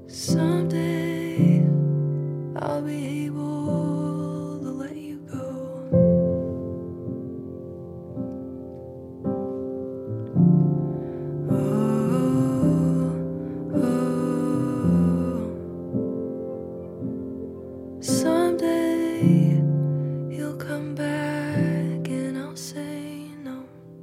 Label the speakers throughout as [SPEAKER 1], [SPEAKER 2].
[SPEAKER 1] Someday I'll be able to let you go. Someday you'll come back and I'll say no.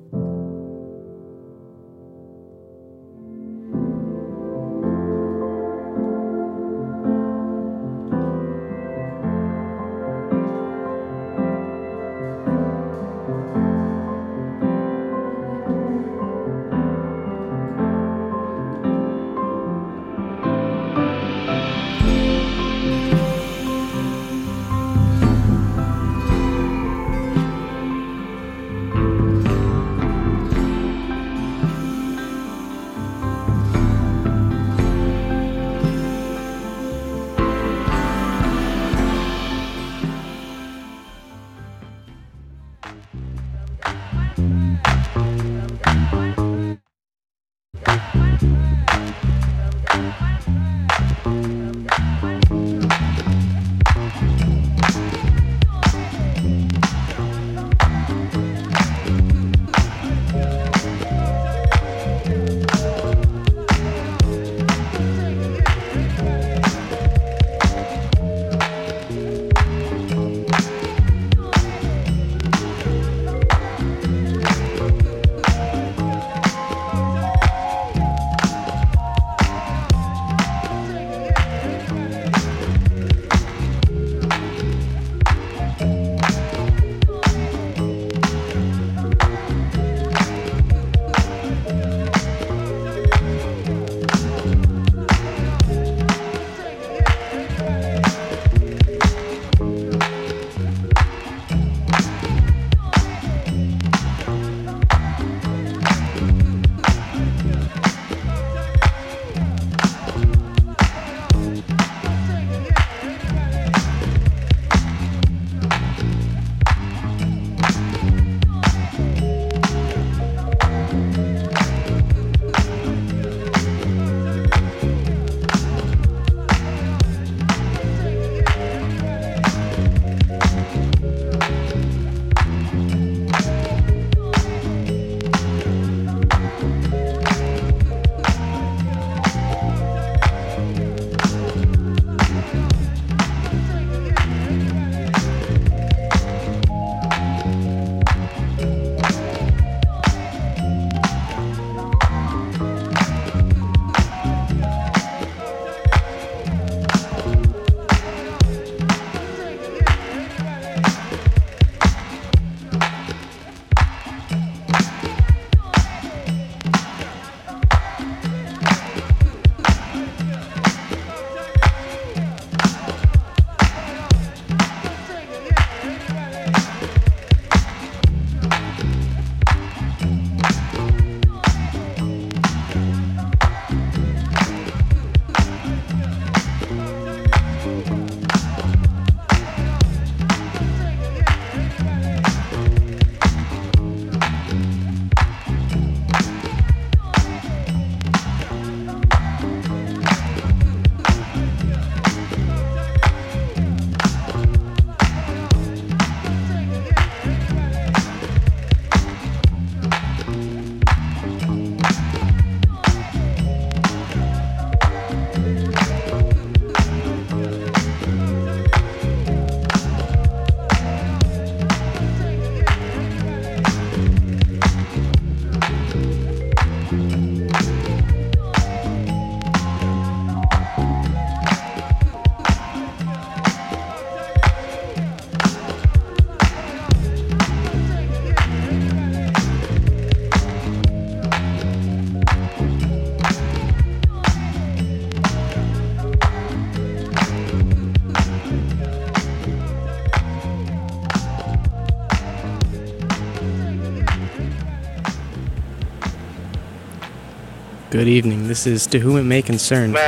[SPEAKER 2] Good evening. This is To Whom It May Concern.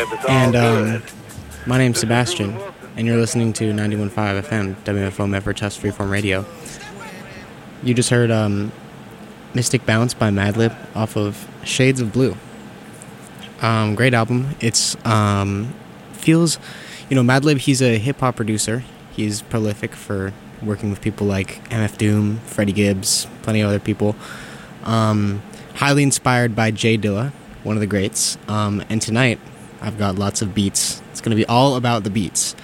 [SPEAKER 2] And my name's Sebastian, and you're listening to 91.5 FM, WFO Medford Tufts Freeform Radio. You just heard Mystic Bounce by Madlib off of Shades of Blue. Great album. It's feels, Madlib. He's a hip hop producer. He's prolific for working with people like MF Doom, Freddie Gibbs, plenty of other people. Highly inspired by Jay Dilla, one of the greats. And tonight, I've got lots of beats. It's going to be all about the beats.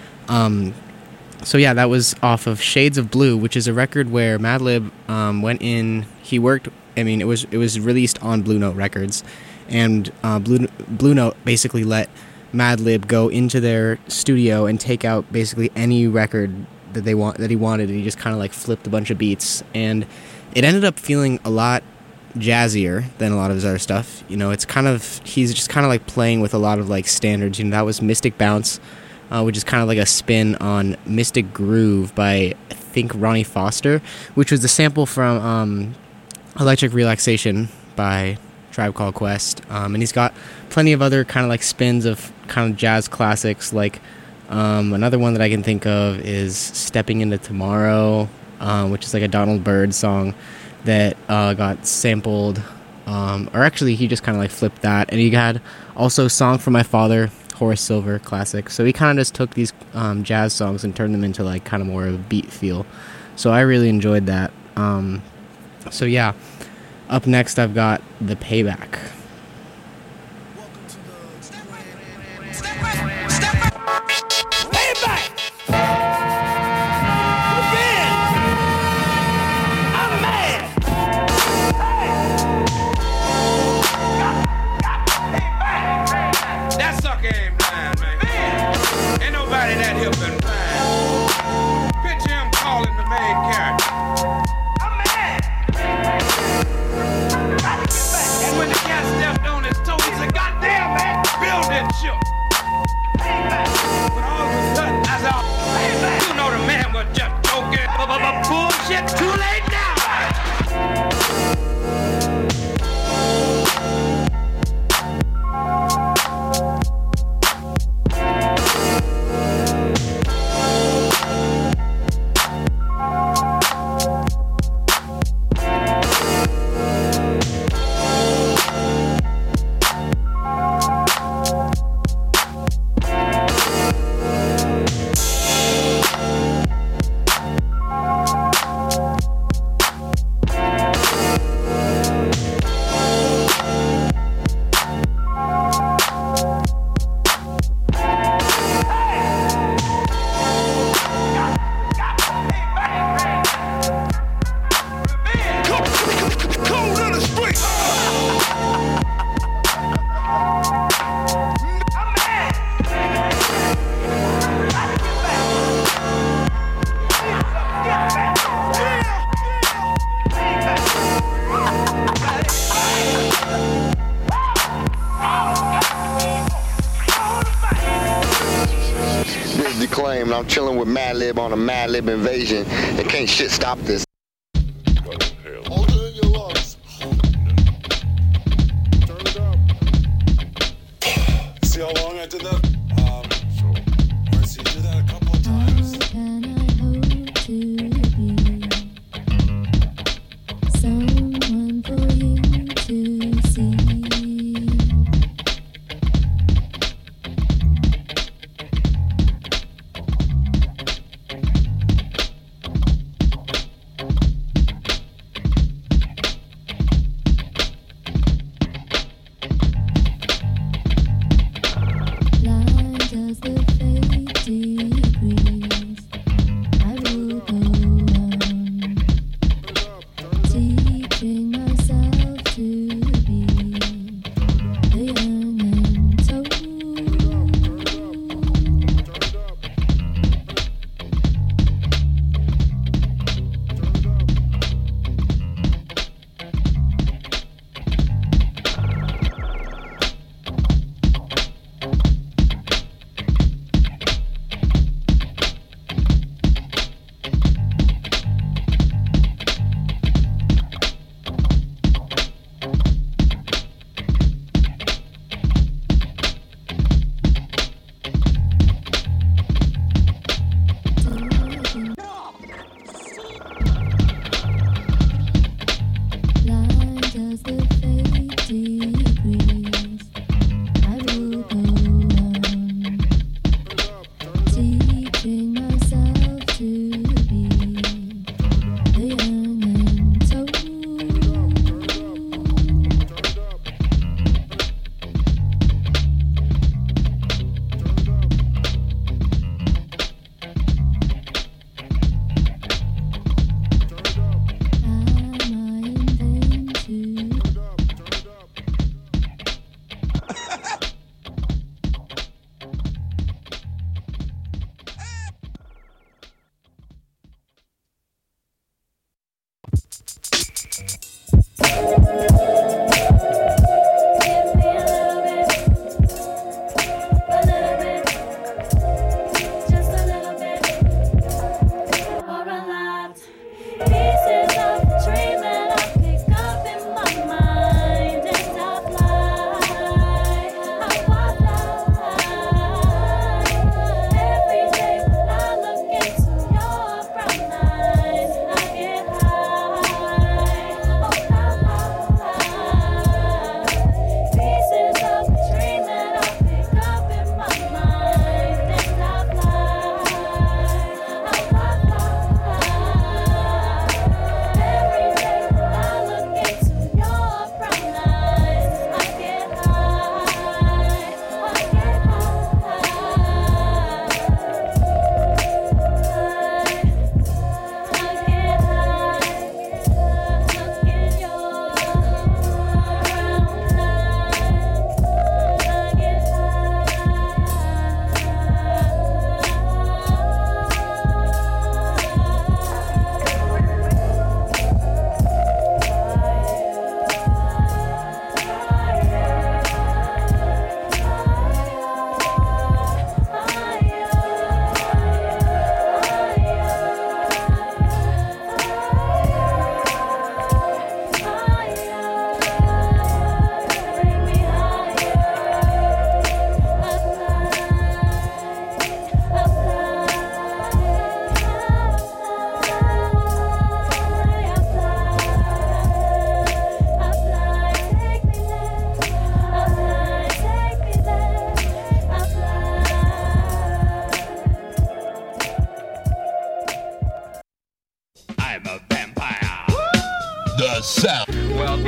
[SPEAKER 2] So yeah, that was off of Shades of Blue, which is a record where Madlib went in. He worked. It was released on Blue Note Records, and Blue Note basically let Madlib go into their studio and take out basically any record that he wanted, and he just kind of like flipped a bunch of beats, and it ended up feeling a lot jazzier than a lot of his other stuff. He's just kind of like playing with a lot of like standards. That was Mystic Bounce, which is kind of like a spin on Mystic Groove by, I think, Ronnie Foster, which was the sample from Electric Relaxation by Tribe Called Quest. And he's got plenty of other kind of like spins of kind of jazz classics, like another one that I can think of is Stepping Into Tomorrow, which is like a Donald Byrd song that got sampled, or actually he just kind of like flipped that. And he had also Song for My Father, Horace Silver classic. So he kind of just took these jazz songs and turned them into like kind of more of a beat feel. So I really enjoyed that. So yeah, up next I've got The Payback.
[SPEAKER 3] I'm chilling with Madlib on a Madlib invasion, and can't shit stop this.
[SPEAKER 4] Hold it in your lungs. Turn it up. See how long I did that? Mercy, you did that a couple of times.
[SPEAKER 5] How can I hope to be someone for you to see?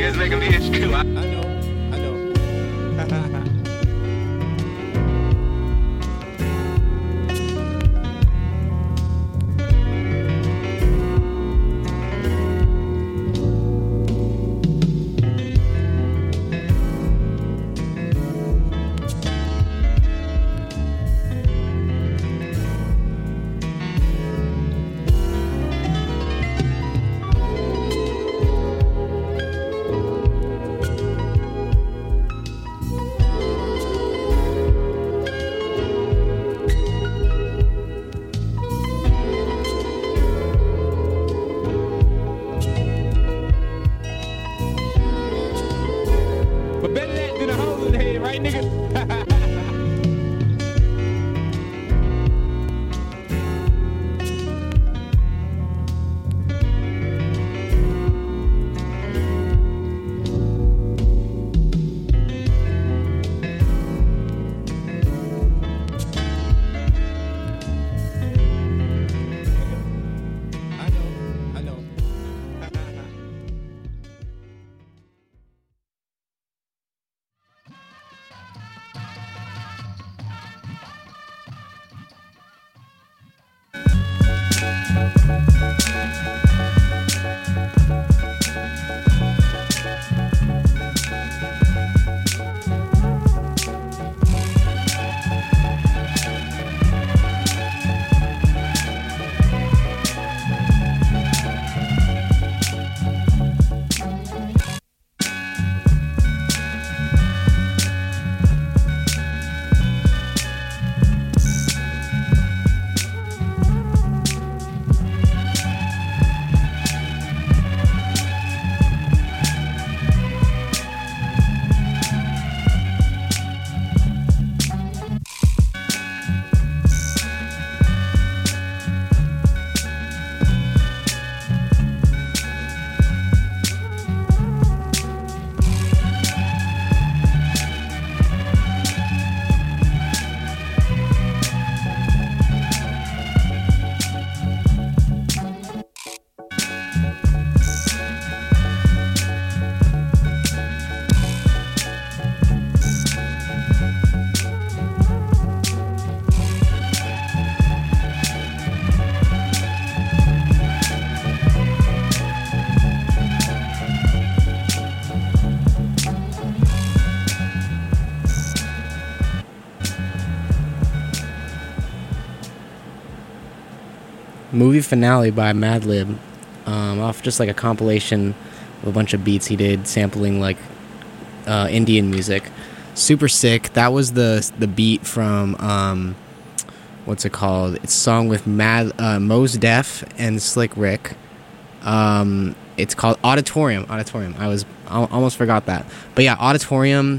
[SPEAKER 6] niggas making me itch too.
[SPEAKER 2] I know.
[SPEAKER 6] But better that than a hole in the head, right, nigga? I know.
[SPEAKER 2] Movie Finale by Madlib, off just like a compilation of a bunch of beats he did sampling like Indian music. Super sick. That was the beat from what's it called? It's a song with Mos Def and Slick Rick. It's called Auditorium. I almost forgot that. But yeah, Auditorium,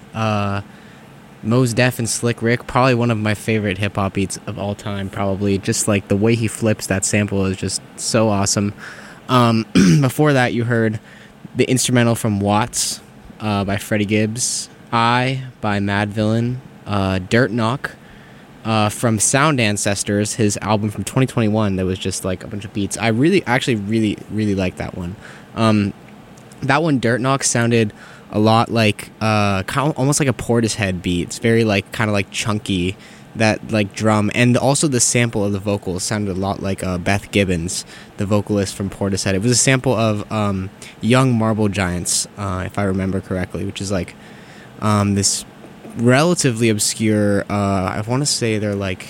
[SPEAKER 2] Mos Def and Slick Rick, probably one of my favorite hip hop beats of all time. Probably just like the way he flips that sample is just so awesome. Before that, you heard the instrumental from Watts by Freddie Gibbs, I by Mad Villain, Dirt Knock from Sound Ancestors, his album from 2021 that was just like a bunch of beats. I really like that one. That one, Dirt Knock, sounded a lot like kind of almost like a Portishead beat. It's very like kind of like chunky, that like drum, and also the sample of the vocals sounded a lot like Beth Gibbons, the vocalist from Portishead. It was a sample of Young Marble Giants, if I remember correctly, which is like this relatively obscure, I want to say they're like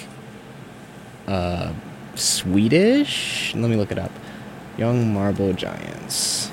[SPEAKER 2] Swedish. Let me look it up. Young Marble Giants.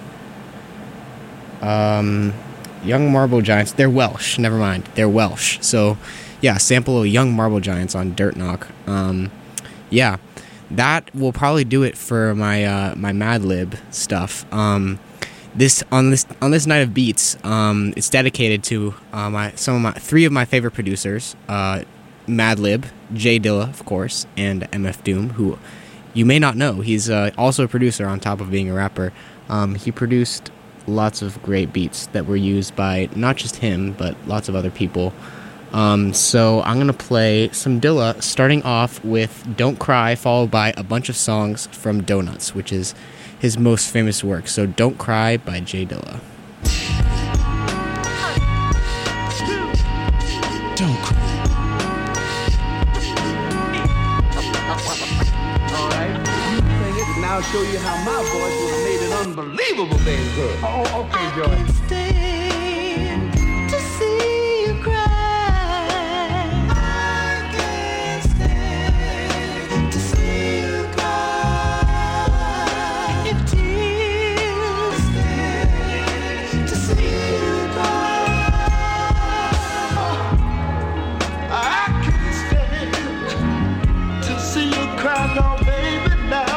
[SPEAKER 2] Young Marble Giants. They're Welsh. Never mind. They're Welsh. So, yeah, sample of Young Marble Giants on Dirt Knock. Yeah, that will probably do it for my my Madlib stuff. This night of beats, it's dedicated to three of my favorite producers, Madlib, Jay Dilla, of course, and MF Doom, who you may not know. He's also a producer on top of being a rapper. He produced lots of great beats that were used by not just him, but lots of other people. So I'm going to play some Dilla, starting off with Don't Cry, followed by a bunch of songs from Donuts, which is his most famous work. So Don't Cry by Jay Dilla.
[SPEAKER 7] Don't cry.
[SPEAKER 8] I'll show you how my voice would have made an unbelievable thing good. Oh, okay, Joy.
[SPEAKER 1] Stand to see you cry. I can't stand to see you cry. If tears stand to see you cry.
[SPEAKER 8] I can't stand to see you cry, no, baby, now.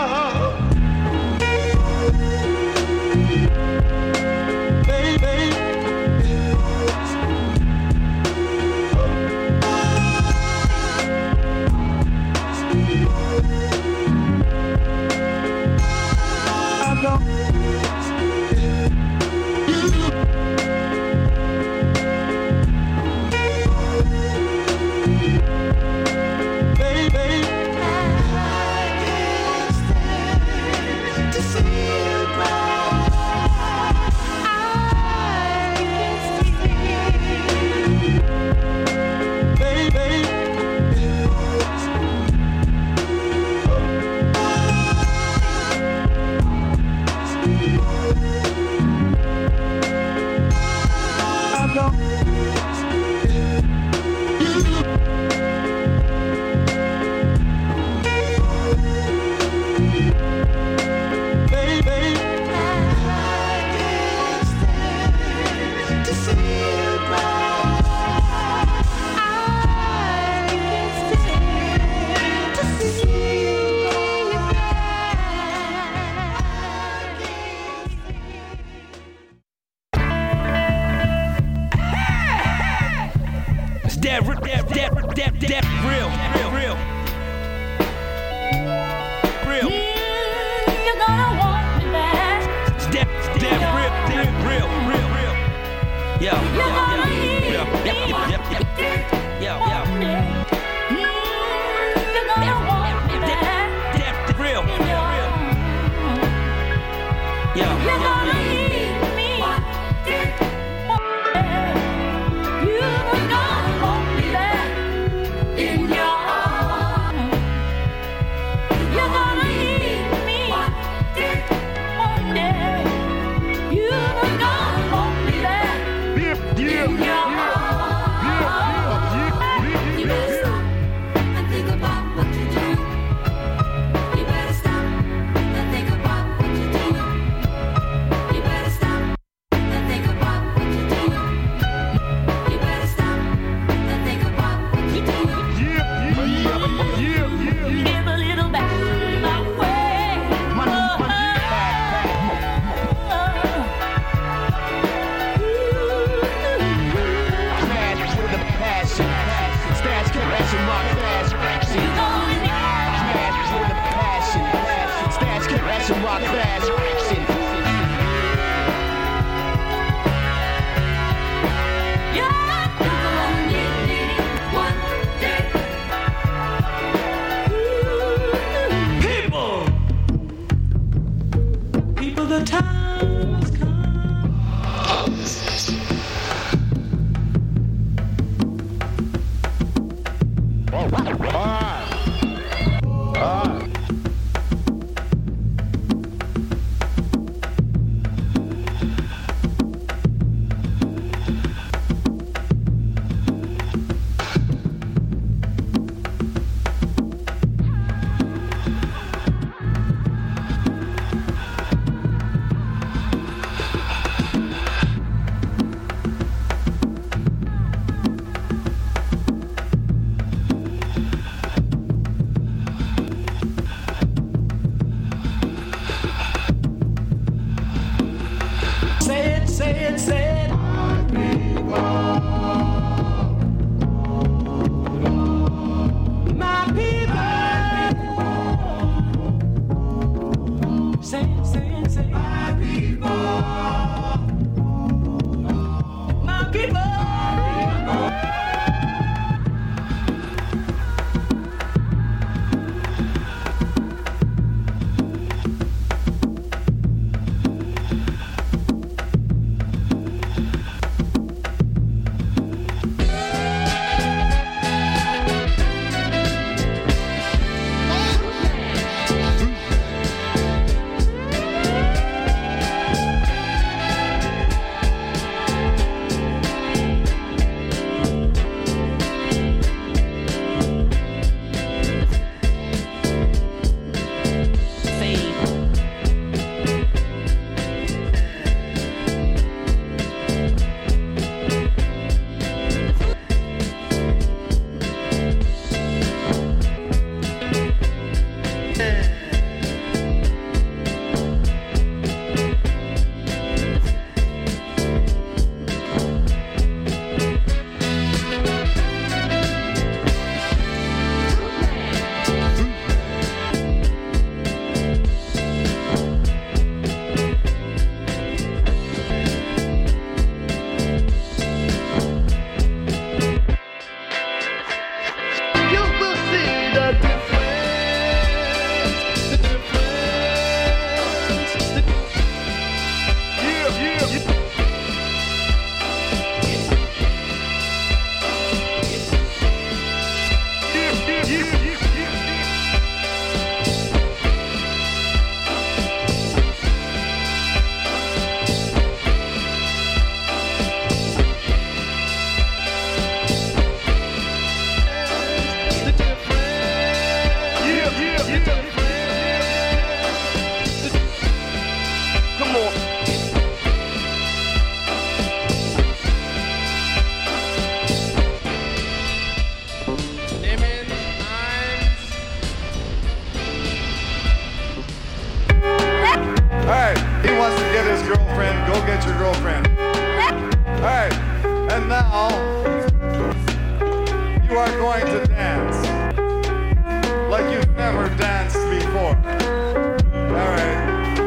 [SPEAKER 4] are going to dance like you've never danced before. All right.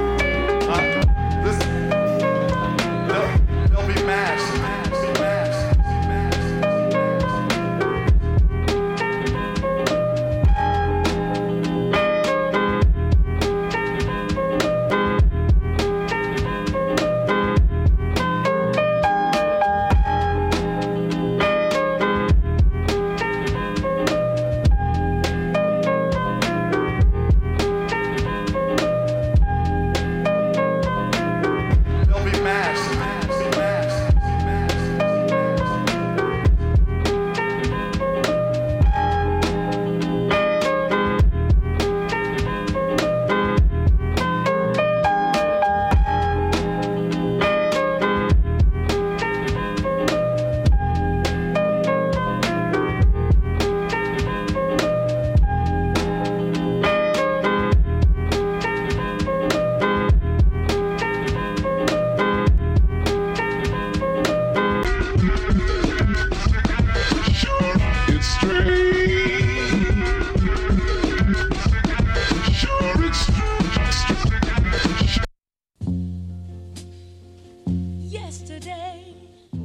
[SPEAKER 4] They'll be mashed.
[SPEAKER 5] Yesterday.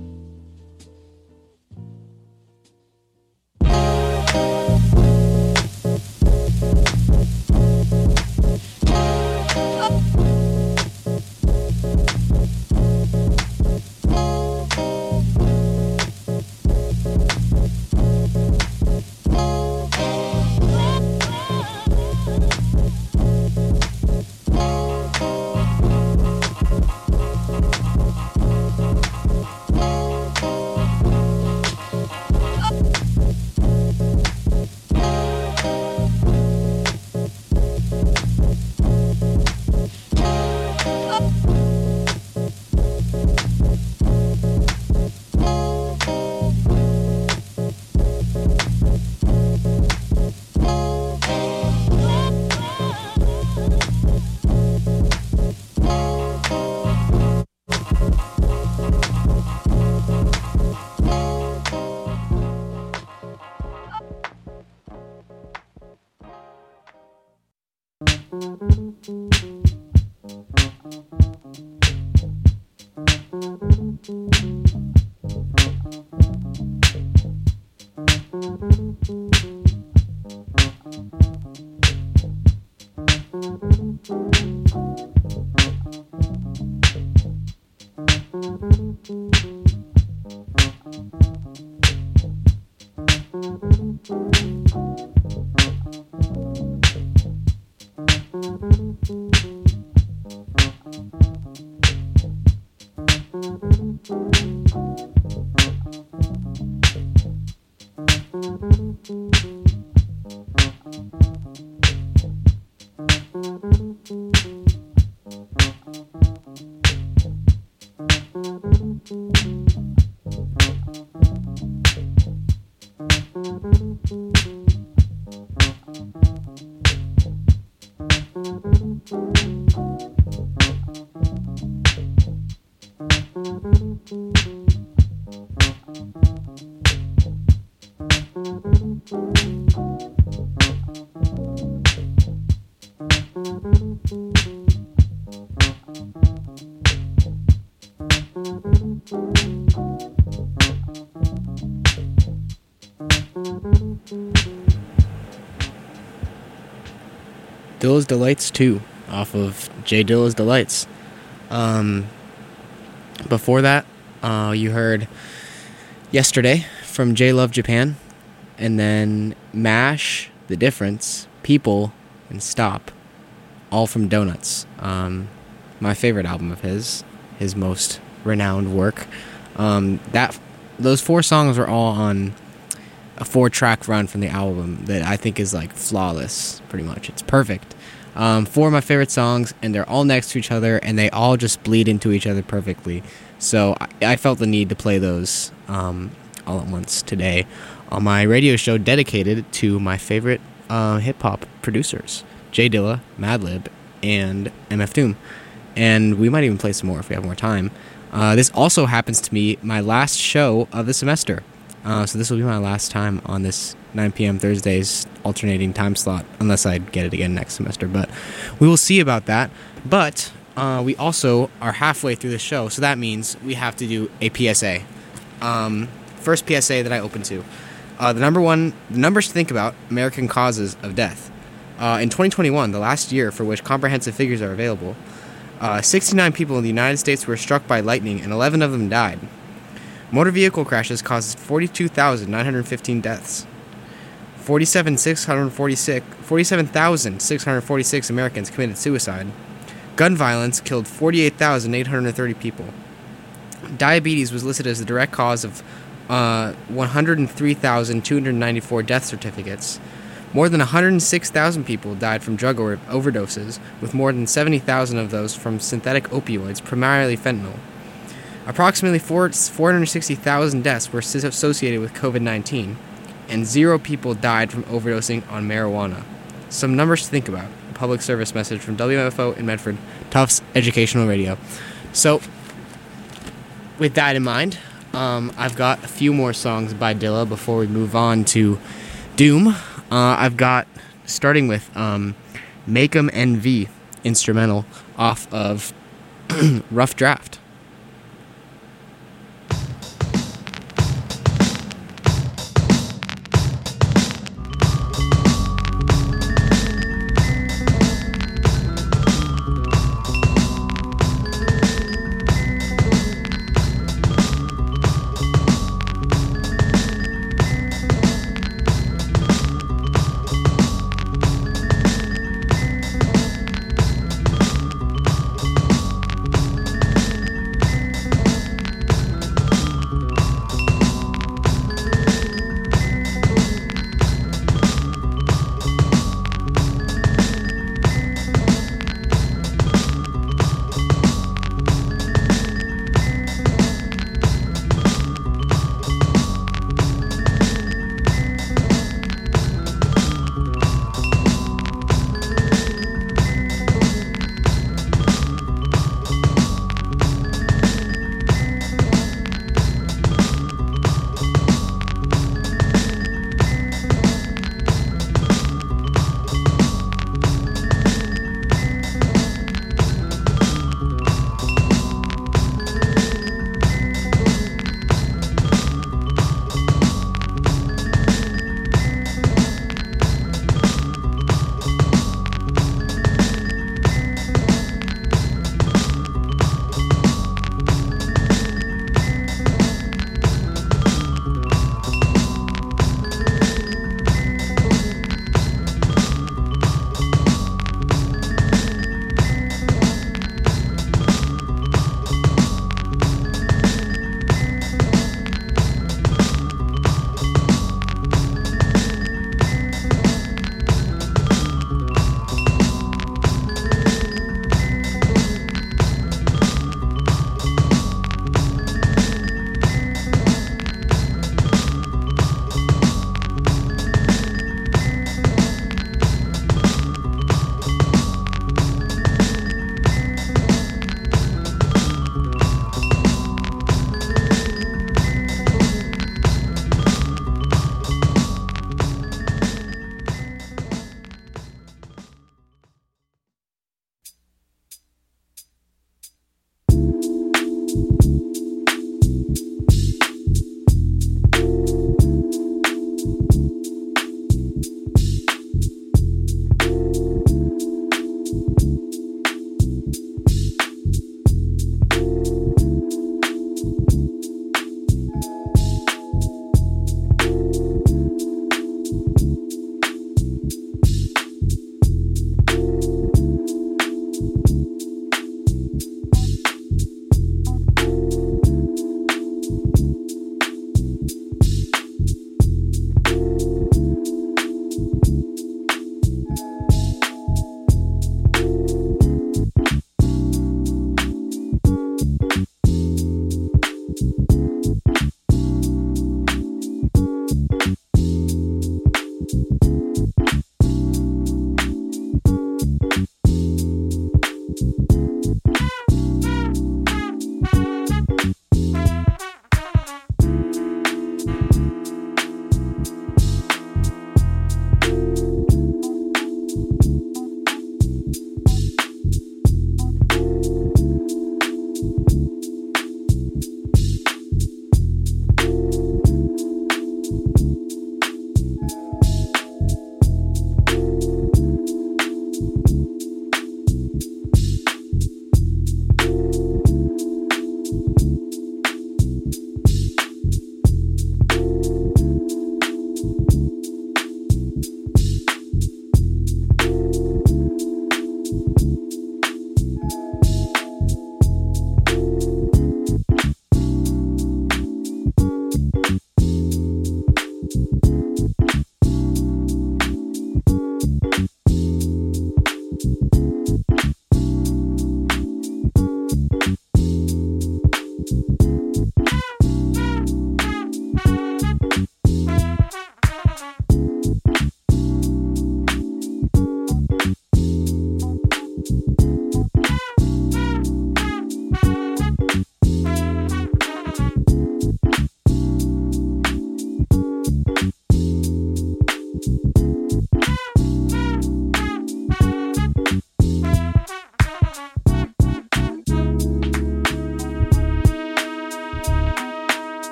[SPEAKER 2] Dilla's Delights 2 off of J Dilla's Delights. Before that, you heard Yesterday from J Love Japan, and then MASH, The Difference, People, and Stop, all from Donuts. My favorite album of his most renowned work. Those 4 songs are all on a 4-track run from the album that I think is like flawless, pretty much. It's perfect. 4 of my favorite songs, and they're all next to each other, and they all just bleed into each other perfectly. So I felt the need to play those all at once today on my radio show dedicated to my favorite hip-hop producers, J Dilla, Madlib, and MF Doom. And we might even play some more if we have more time. This also happens to be my last show of the semester. So this will be my last time on this 9 p.m. Thursdays alternating time slot, unless I get it again next semester. But we will see about that. But we also are halfway through the show, so that means we have to do a PSA. First PSA that I open to. The numbers to think about, American causes of death. In 2021, the last year for which comprehensive figures are available, 69 people in the United States were struck by lightning and 11 of them died. Motor vehicle crashes caused 42,915 deaths. 47,646 Americans committed suicide. Gun violence killed 48,830 people. Diabetes was listed as the direct cause of 103,294 death certificates. More than 106,000 people died from drug overdoses, with more than 70,000 of those from synthetic opioids, primarily fentanyl. Approximately 460,000 deaths were associated with COVID-19, and 0 people died from overdosing on marijuana. Some numbers to think about. A public service message from WMFO in Medford, Tufts Educational Radio. So, with that in mind, I've got a few more songs by Dilla before we move on to Doom. I've got, starting with Make 'Em NV instrumental off of Rough Draft.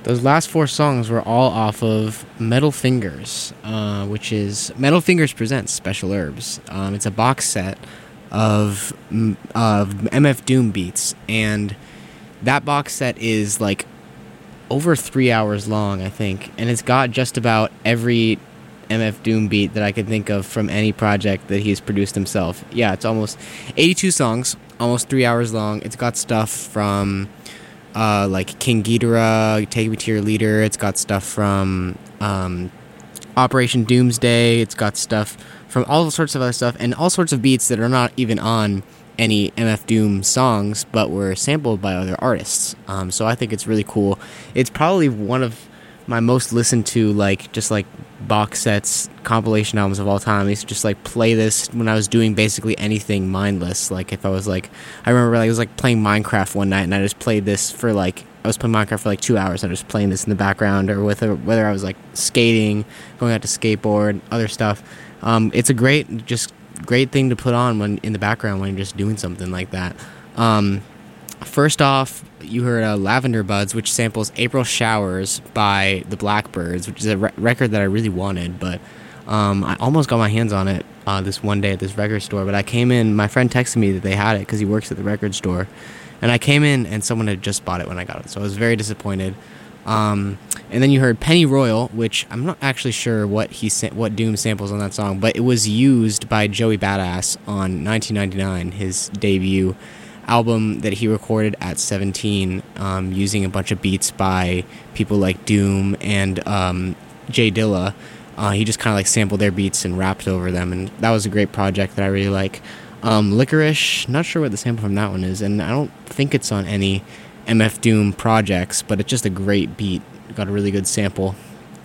[SPEAKER 2] Those last 4 songs were all off of Metal Fingers, which is Metal Fingers Presents Special Herbs. It's a box set of MF Doom beats, and that box set is like over 3 hours long, I think, and it's got just about every MF Doom beat that I could think of from any project that he's produced himself. Yeah, it's almost 82 songs, almost 3 hours long. It's got stuff from like King Ghidorah, Take Me to Your Leader. It's got stuff from Operation Doomsday. It's got stuff from all sorts of other stuff, and all sorts of beats that are not even on any MF Doom songs, but were sampled by other artists. So I think it's really cool. It's probably one of my most listened to, like, just like box sets, compilation albums of all time. I used to just like play this when I was doing basically anything mindless. Like if I was like, I remember like I was like playing Minecraft one night, and I just played this for like, I was playing Minecraft for like 2 hours. I was just playing this in the background, or whether I was like skating, going out to skateboard, other stuff. It's a great thing to put on when in the background when you're just doing something like that. First off, you heard Lavender Buds, which samples April Showers by the Blackbirds, which is a record that I really wanted, but I almost got my hands on it this one day at this record store. But I came in, my friend texted me that they had it because he works at the record store, and I came in and someone had just bought it when I got it, so I was very disappointed. And then you heard Penny Royal, which I'm not actually sure what Doom samples on that song, but it was used by Joey Badass on 1999, his debut album that he recorded at 17, using a bunch of beats by people like Doom and Jay Dilla. He just kind of like sampled their beats and rapped over them, and that was a great project that I really like. Licorice, not sure what the sample from that one is, and I don't think it's on any MF Doom projects, but it's just a great beat. Got a really good sample.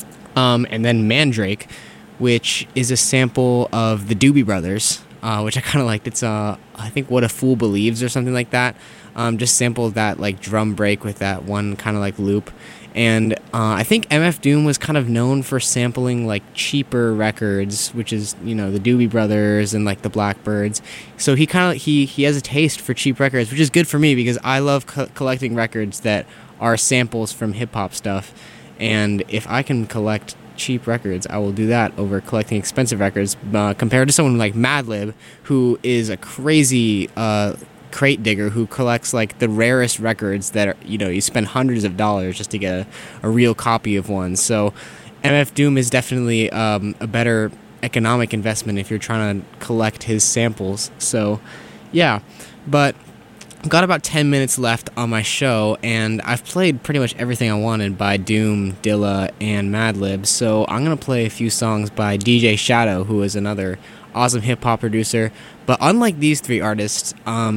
[SPEAKER 2] And then Mandrake, which is a sample of the Doobie Brothers, which I kind of liked. It's I think What a Fool Believes or something like that. Just sampled that like drum break with that one kind of like loop. And I think MF Doom was kind of known for sampling like cheaper records, which is, you know, the Doobie Brothers and like the Blackbirds. So he kind of he has a taste for cheap records, which is good for me because I love collecting records that are samples from hip hop stuff. And if I can collect cheap records, I will do that over collecting expensive records, compared to someone like Madlib, who is a crazy crate digger who collects like the rarest records that are, you know, you spend hundreds of dollars just to get a real copy of one. So MF Doom is definitely a better economic investment if you're trying to collect his samples. So yeah, but got about 10 minutes left on my show, and I've played pretty much everything I wanted by Doom, Dilla, and Madlib, so I'm going to play a few songs by DJ Shadow, who is another awesome hip-hop producer. But unlike these three artists,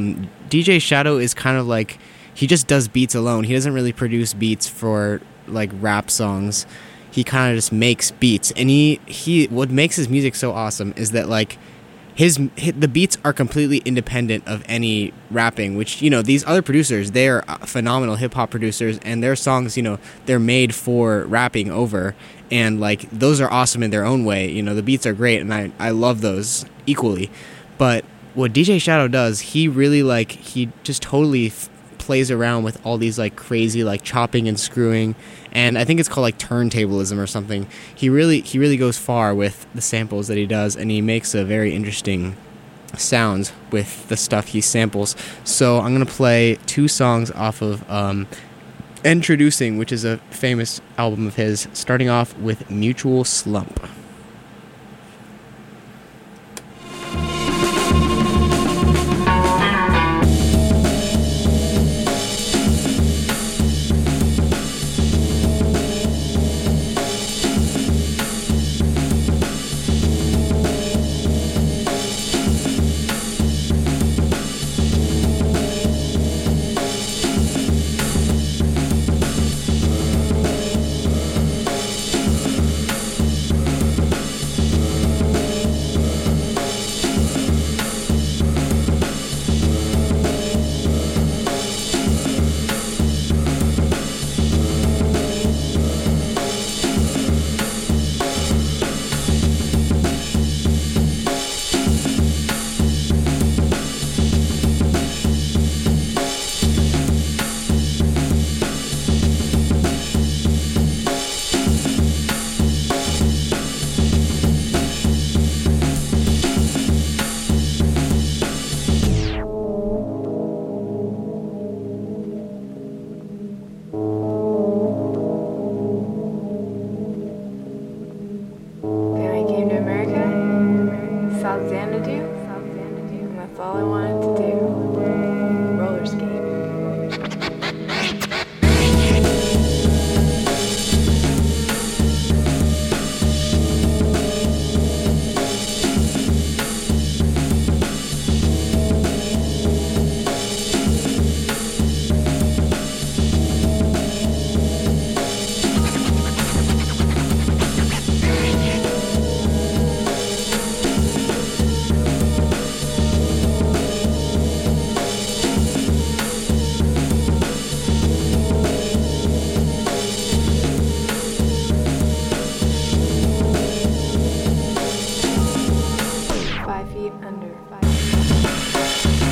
[SPEAKER 2] DJ Shadow is kind of like, he just does beats alone. He doesn't really produce beats for like rap songs. He kind of just makes beats, and he what makes his music so awesome is that like the beats are completely independent of any rapping, which, you know, these other producers, they're phenomenal hip-hop producers, and their songs, you know, they're made for rapping over, and like those are awesome in their own way. You know, the beats are great, and I love those equally. But what DJ Shadow does, he really like, he just totally plays around with all these like crazy like chopping and screwing, and I think it's called like turntablism or something. He really goes far with the samples that he does, and he makes a very interesting sounds with the stuff he samples. So I'm gonna play two songs off of Introducing, which is a famous album of his, starting off with Mutual Slump.
[SPEAKER 7] feet under 5.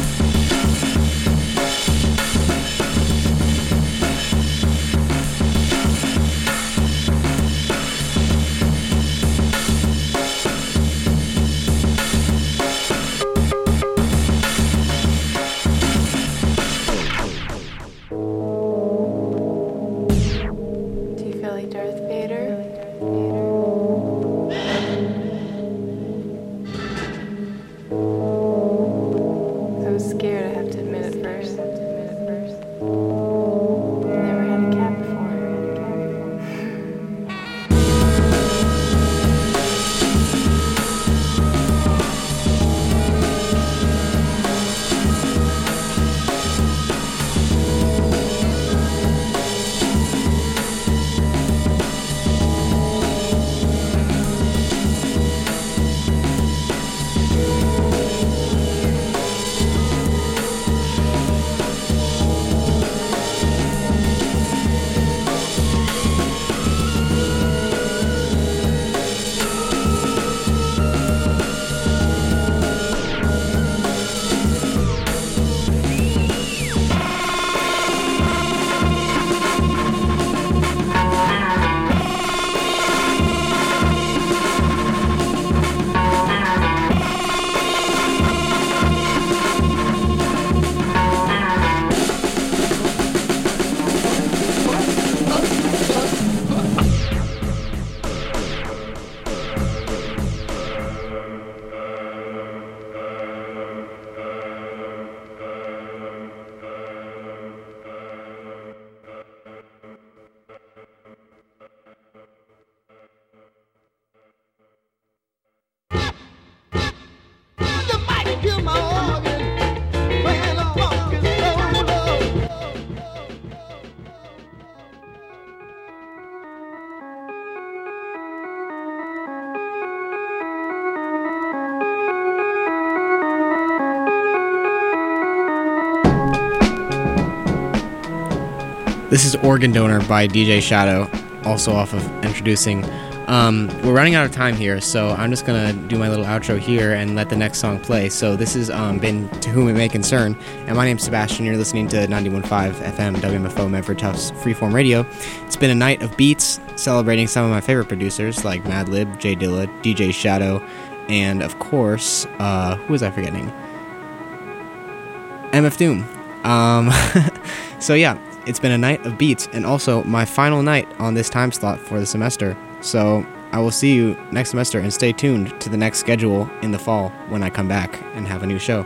[SPEAKER 7] Do you feel like Darth Vader? I was scared, I have to admit at first. Never had a cat before.
[SPEAKER 2] This is Organ Donor by DJ Shadow, also off of Introducing. We're running out of time here, so I'm just going to do my little outro here and let the next song play. So this has been To Whom It May Concern, and my name's Sebastian. You're listening to 91.5 FM WMFO Medford Tufts Freeform Radio. It's been a night of beats, celebrating some of my favorite producers like Madlib, Jay Dilla, DJ Shadow, and of course, who was I forgetting? MF Doom. So yeah, it's been a night of beats, and also my final night on this time slot for the semester. So I will see you next semester, and stay tuned to the next schedule in the fall when I come back and have a new show.